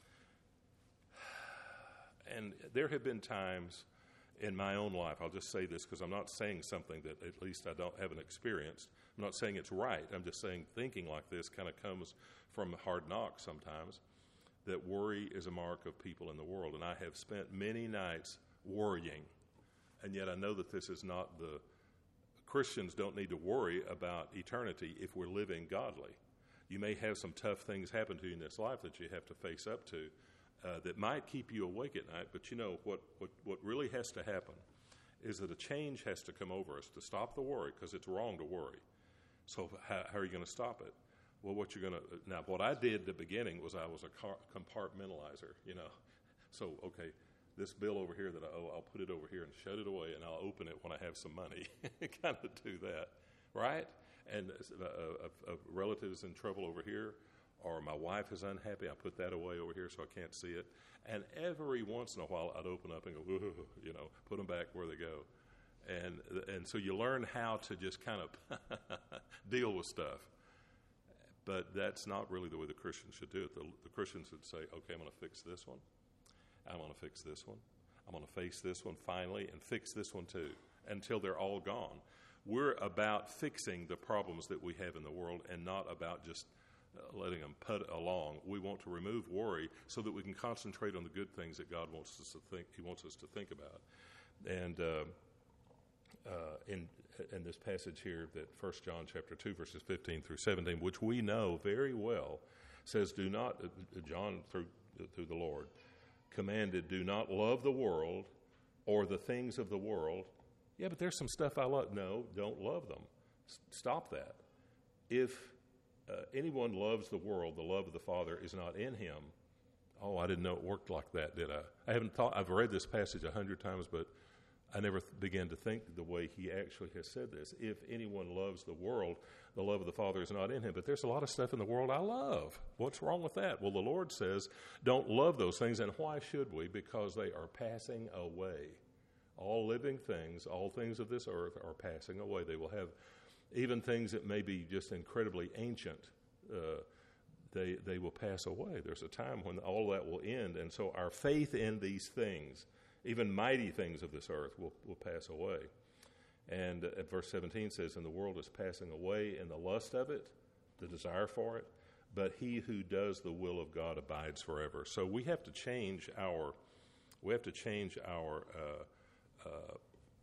[SPEAKER 1] And there have been times in my own life, I'll just say this because I'm not saying something that at least I don't haven't experienced. I'm not saying it's right. I'm just saying thinking like this kind of comes from hard knocks sometimes, that worry is a mark of people in the world. And I have spent many nights worrying, and yet I know that this is not the, Christians don't need to worry about eternity if we're living godly. You may have some tough things happen to you in this life that you have to face up to, Uh, that might keep you awake at night, but you know what, what, what really has to happen is that a change has to come over us to stop the worry, because it's wrong to worry. So how, how are you going to stop it? Well, what you're going to, now what I did at the beginning was I was a car, compartmentalizer, you know. So, okay, this bill over here that I owe, I'll put it over here and shut it away, and I'll open it when I have some money. Kind of do that, right? And a, a, a relative is in trouble over here, or my wife is unhappy, I put that away over here so I can't see it. And every once in a while, I'd open up and go, you know, put them back where they go. And and so you learn how to just kind of deal with stuff. But that's not really the way the Christians should do it. The, the Christians would say, okay, I'm going to fix this one. I'm going to fix this one. I'm going to face this one finally and fix this one too, until they're all gone. We're about fixing the problems that we have in the world and not about just Uh, letting them put along. We want to remove worry so that we can concentrate on the good things that God wants us to think. He wants us to think about. And uh, uh, in in this passage here, that First John chapter two, verses fifteen through seventeen, which we know very well, says, do not, uh, John through, uh, through the Lord, commanded, do not love the world or the things of the world. Yeah, but there's some stuff I love. No, don't love them. S- stop that. If uh, anyone loves the world, the love of the Father is not in him. Oh, I didn't know it worked like that, did I? I haven't thought, I've read this passage a hundred times, but I never th- began to think the way he actually has said this. If anyone loves the world, the love of the Father is not in him. But there's a lot of stuff in the world I love. What's wrong with that? Well, the Lord says, don't love those things. And why should we? Because they are passing away. All living things, all things of this earth are passing away. They will have even things that may be just incredibly ancient. Uh, they, they will pass away. There's a time when all that will end. And so our faith in these things, even mighty things of this earth, will, will pass away. And uh, verse seventeen says, and the world is passing away in the lust of it, the desire for it, but he who does the will of God abides forever. So we have to change our, we have to change our uh, uh,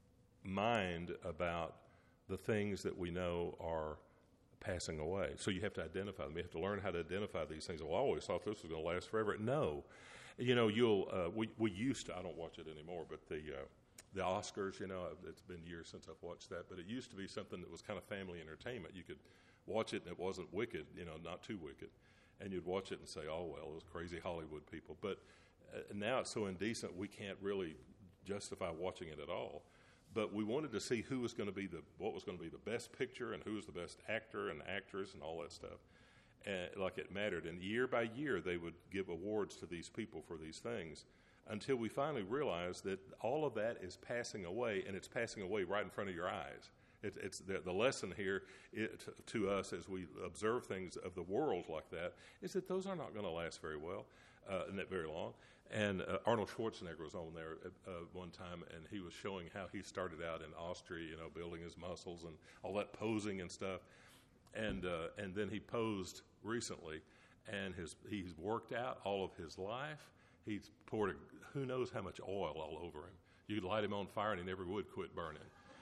[SPEAKER 1] mind about the things that we know are passing away. So you have to identify them. You have to learn how to identify these things. Well, I always thought this was going to last forever. No. You know, you'll, uh, we, we used to, I don't watch it anymore, but the uh, the Oscars, you know, it's been years since I've watched that, but it used to be something that was kind of family entertainment. You could watch it and it wasn't wicked, you know, not too wicked. And you'd watch it and say, oh, well, those crazy Hollywood people. But uh, now it's so indecent, we can't really justify watching it at all. But we wanted to see who was going to be the, what was going to be the best picture and who was the best actor and actress and all that stuff. And like it mattered. And year by year, they would give awards to these people for these things until we finally realized that all of that is passing away, and it's passing away right in front of your eyes. It, it's the, the lesson here it, to us as we observe things of the world like that is that those are not going to last very well, uh, not very long. And uh, Arnold Schwarzenegger was on there uh, one time, and he was showing how he started out in Austria, you know, building his muscles and all that posing and stuff. And uh, and then he posed recently, and his he's worked out all of his life. He's poured a, who knows how much oil all over him. You could light him on fire, and he never would quit burning.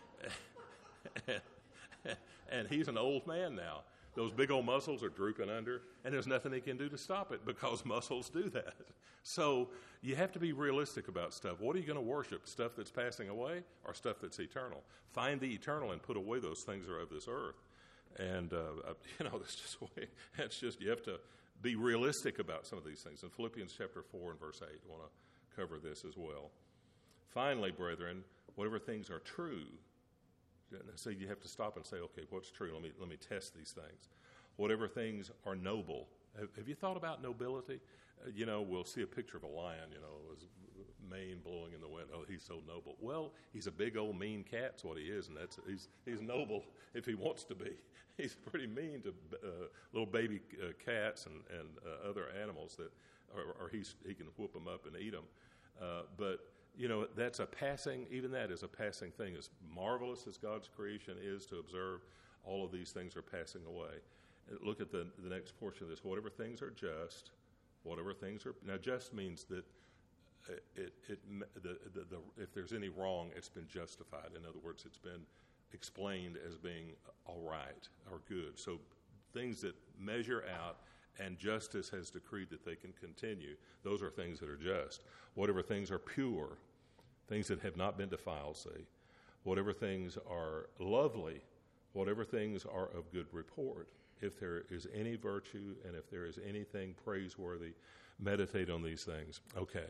[SPEAKER 1] and, and he's an old man now. Those big old muscles are drooping under, and there's nothing he can do to stop it because muscles do that. So you have to be realistic about stuff. What are you going to worship? Stuff that's passing away or stuff that's eternal? Find the eternal and put away those things that are of this earth. And, uh, you know, that's just, that's just, you have to be realistic about some of these things. In Philippians chapter four and verse eight, I want to cover this as well. Finally, brethren, whatever things are true, so you have to stop and say, okay, what's true? Let me let me test these things. Whatever things are noble. Have, have you thought about nobility? Uh, you know, we'll see a picture of a lion, you know, his mane blowing in the wind. Oh, he's so noble. Well, he's a big old mean cat, that's what he is, and that's he's he's noble if he wants to be. He's pretty mean to uh, little baby uh, cats and, and uh, other animals that, or, or he's, he can whoop them up and eat them. Uh, but you know, that's a passing, even that is a passing thing. As marvelous as God's creation is to observe, all of these things are passing away. Look at the, the next portion of this. Whatever things are just, whatever things are, now just means that it, it, the, the, the, if there's any wrong, it's been justified. In other words, it's been explained as being all right or good. So things that measure out and justice has decreed that they can continue, those are things that are just. Whatever things are pure, things that have not been defiled, say. Whatever things are lovely, whatever things are of good report. If there is any virtue and if there is anything praiseworthy, meditate on these things. Okay.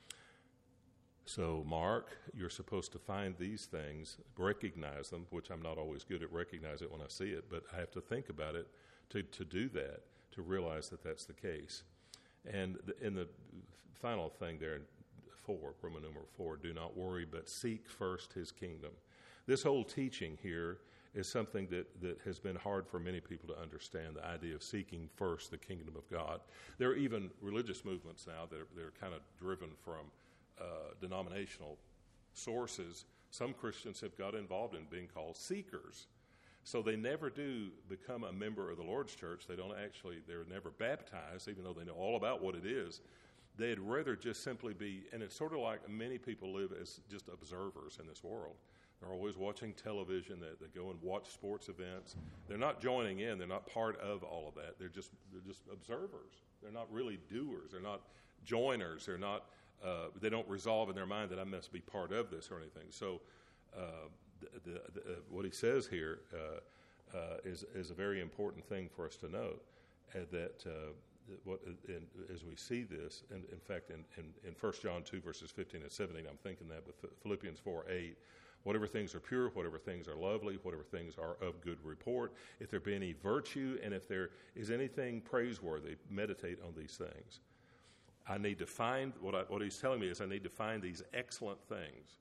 [SPEAKER 1] So, Mark, you're supposed to find these things, recognize them, which I'm not always good at recognizing it when I see it, but I have to think about it to, to do that, to realize that that's the case. And the, in the final thing there in four, Roman numeral four, do not worry, but seek first his kingdom. This whole teaching here is something that, that has been hard for many people to understand, the idea of seeking first the kingdom of God. There are even religious movements now that are, that are kind of driven from uh, denominational sources. Some Christians have got involved in being called seekers. So they never do become a member of the Lord's church. They don't actually, they're never baptized, even though they know all about what it is. They'd rather just simply be, and it's sort of like many people live as just observers in this world. They're always watching television. They, they go and watch sports events. They're not joining in. They're not part of all of that. They're just they're just observers. They're not really doers. They're not joiners. They're not. Uh, they don't resolve in their mind that I must be part of this or anything. So, uh, the, the, the, uh, what he says here uh, uh, is is a very important thing for us to note. Uh, that uh, what in, as we see this, and in fact, in in, in First John two verses fifteen and seventeen, I'm thinking that, but Philippians four eight. Whatever things are pure, whatever things are lovely, whatever things are of good report, if there be any virtue, and if there is anything praiseworthy, meditate on these things. I need to find, what, I, what he's telling me is I need to find these excellent things.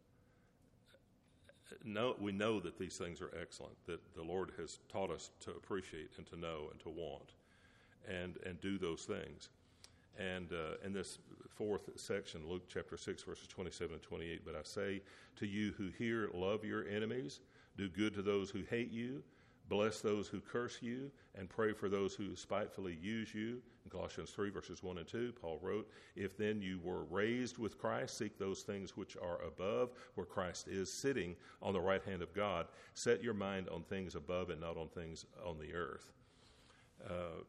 [SPEAKER 1] No, we know that these things are excellent, that the Lord has taught us to appreciate and to know and to want, and, and do those things. And uh, in this fourth section, Luke chapter six, verses twenty-seven and twenty-eight, but I say to you who hear, love your enemies, do good to those who hate you, bless those who curse you, and pray for those who spitefully use you. In Colossians three, verses one and two, Paul wrote, if then you were raised with Christ, seek those things which are above, where Christ is sitting on the right hand of God. Set your mind on things above and not on things on the earth. Uh,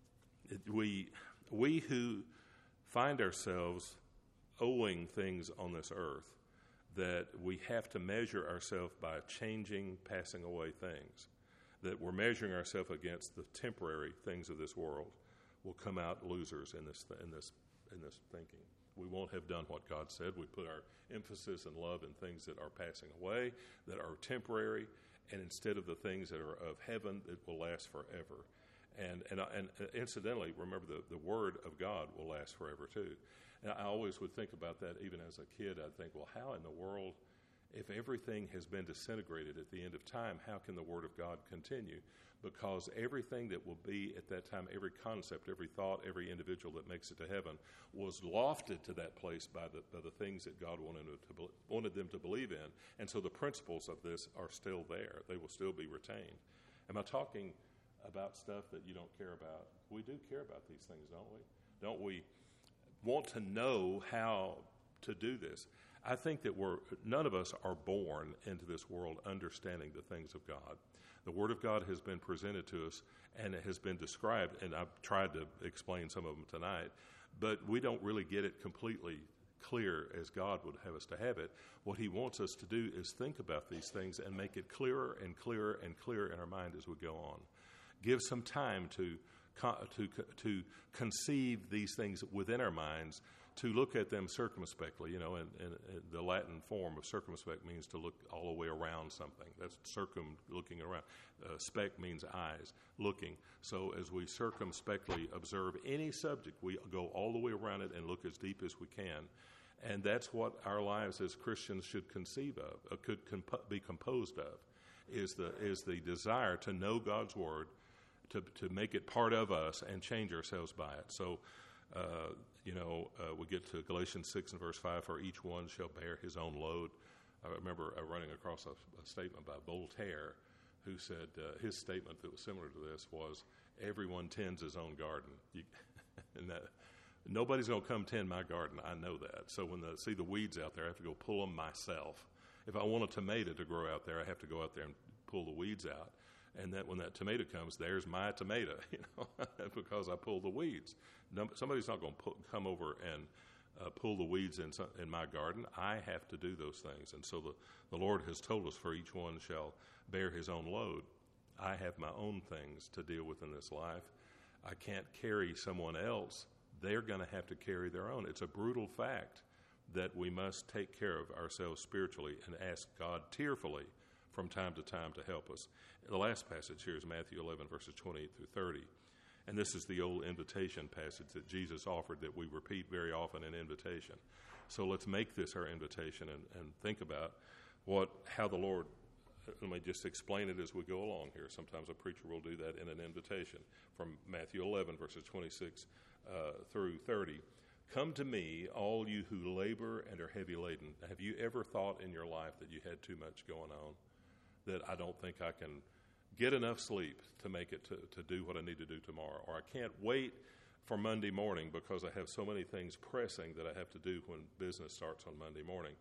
[SPEAKER 1] it, we... We who find ourselves owing things on this earth, that we have to measure ourselves by changing, passing away things, that we're measuring ourselves against the temporary things of this world, will come out losers in this in this in this thinking. We won't have done what God said. We put our emphasis and love in things that are passing away, that are temporary, and instead of the things that are of heaven that will last forever. And, and and incidentally, remember the, the Word of God will last forever too. And I always would think about that even as a kid. I'd think, well, how in the world, if everything has been disintegrated at the end of time, how can the Word of God continue? Because everything that will be at that time, every concept, every thought, every individual that makes it to heaven was lofted to that place by the, by the things that God wanted, to, wanted them to believe in. And so the principles of this are still there. They will still be retained. Am I talking about stuff that you don't care about? We do care about these things, don't we? Don't we want to know how to do this? I think that we're none of us are born into this world understanding the things of God. The Word of God has been presented to us, and it has been described, and I've tried to explain some of them tonight, but we don't really get it completely clear as God would have us to have it. What he wants us to do is think about these things and make it clearer and clearer and clearer in our mind as we go on. Give some time to to to conceive these things within our minds, to look at them circumspectly. You know, and, and, and the Latin form of circumspect means to look all the way around something. That's circum, looking around. Uh, spec means eyes, looking. So as we circumspectly observe any subject, we go all the way around it and look as deep as we can. And that's what our lives as Christians should conceive of, uh, could comp- be composed of, is the is the desire to know God's Word, to to make it part of us and change ourselves by it. So, uh, you know, uh, we get to Galatians six and verse five, for each one shall bear his own load. I remember uh, running across a, a statement by Voltaire, who said uh, his statement that was similar to this was, everyone tends his own garden. You, and that, nobody's going to come tend my garden. I know that. So when I see the weeds out there, I have to go pull them myself. If I want a tomato to grow out there, I have to go out there and pull the weeds out. And that when that tomato comes, there's my tomato, you know, because I pulled the weeds. Somebody's not going to pu- come over and uh, pull the weeds in, some, in my garden. I have to do those things. And so the, the Lord has told us, for each one shall bear his own load. I have my own things to deal with in this life. I can't carry someone else. They're going to have to carry their own. It's a brutal fact that we must take care of ourselves spiritually and ask God tearfully from time to time to help us. The last passage here is Matthew eleven, verses twenty-eight through thirty. And this is the old invitation passage that Jesus offered that we repeat very often in invitation. So let's make this our invitation and, and think about what how the Lord, let me just explain it as we go along here. Sometimes a preacher will do that in an invitation. From Matthew eleven, verses twenty-six uh, through thirty. Come to me, all you who labor and are heavy laden. Have you ever thought in your life that you had too much going on? That I don't think I can get enough sleep to make it to, to do what I need to do tomorrow. Or I can't wait for Monday morning because I have so many things pressing that I have to do when business starts on Monday morning.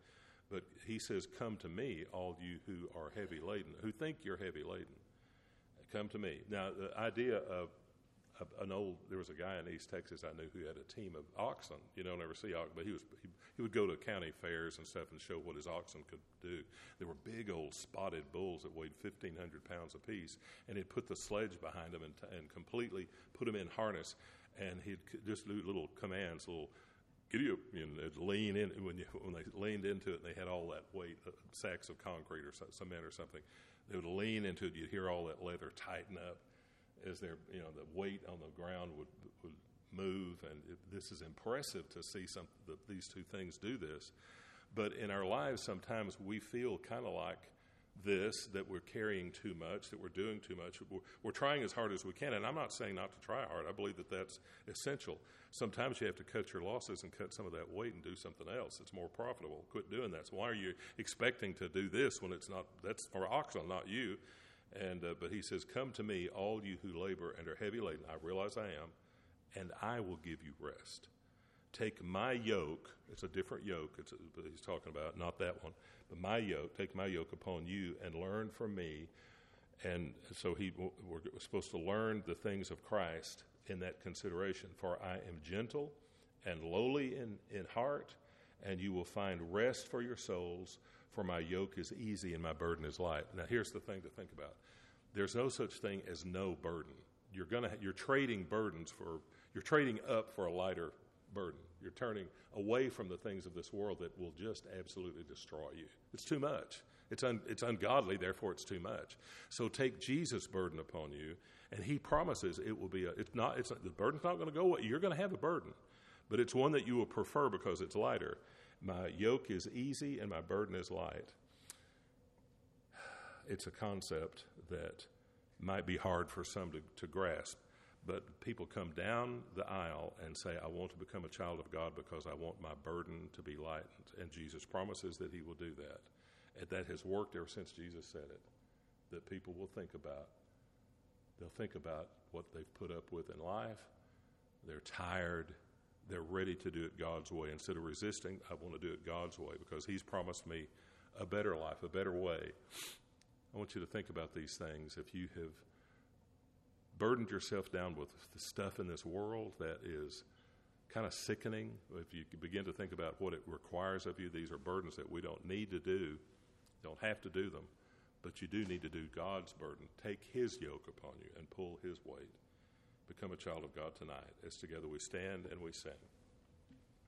[SPEAKER 1] But he says, come to me, all you who are heavy laden, who think you're heavy laden. Come to me. Now, the idea of, of an old, there was a guy in East Texas I knew who had a team of oxen. You don't ever see oxen, but he was he, he would go to county fairs and stuff and show what his oxen could do. There were big old spotted bulls that weighed fifteen hundred pounds apiece, and he'd put the sledge behind them and, and completely put them in harness, and he'd just do little commands, little giddy up, and they'd lean in. When, you, when they leaned into it, and they had all that weight, uh, sacks of concrete or cement or something, they would lean into it. You'd hear all that leather tighten up as their, you know, the weight on the ground would would move. And it, this is impressive to see some the, these two things do this. But in our lives, sometimes we feel kind of like this, that we're carrying too much, that we're doing too much. We're, we're trying as hard as we can, and I'm not saying not to try hard. I believe that that's essential. Sometimes you have to cut your losses and cut some of that weight and do something else. It's more profitable. Quit doing that. So why are you expecting to do this when it's not, that's for oxen, not you? And uh, but he says, come to me, all you who labor and are heavy laden. I realize I am, and I will give you rest. Take my yoke. It's a different yoke. It's a, he's talking about, not that one. But my yoke, take my yoke upon you and learn from me. And so he, we're supposed to learn the things of Christ in that consideration. For I am gentle and lowly in, in heart, and you will find rest for your souls. For my yoke is easy and my burden is light. Now here's the thing to think about. There's no such thing as no burden. You're gonna, you're trading burdens for, you're trading up for a lighter burden. You're turning away from the things of this world that will just absolutely destroy you. It's too much. It's un, it's ungodly, therefore it's too much. So take Jesus' burden upon you, and he promises it will be a, it's not, it's not, the burden's not going to go away. You're going to have a burden, but it's one that you will prefer because it's lighter. My yoke is easy and my burden is light. It's a concept that might be hard for some to, to grasp. But people come down the aisle and say, I want to become a child of God because I want my burden to be lightened. And Jesus promises that he will do that. And that has worked ever since Jesus said it, that people will think about. They'll think about what they've put up with in life. They're tired. They're ready to do it God's way. Instead of resisting, I want to do it God's way because he's promised me a better life, a better way. I want you to think about these things. If you have burdened yourself down with the stuff in this world that is kind of sickening, if you begin to think about what it requires of you, these are burdens that we don't need to do, don't have to do them, but you do need to do God's burden. Take his yoke upon you and pull his weight. Become a child of God tonight as together we stand and we sing.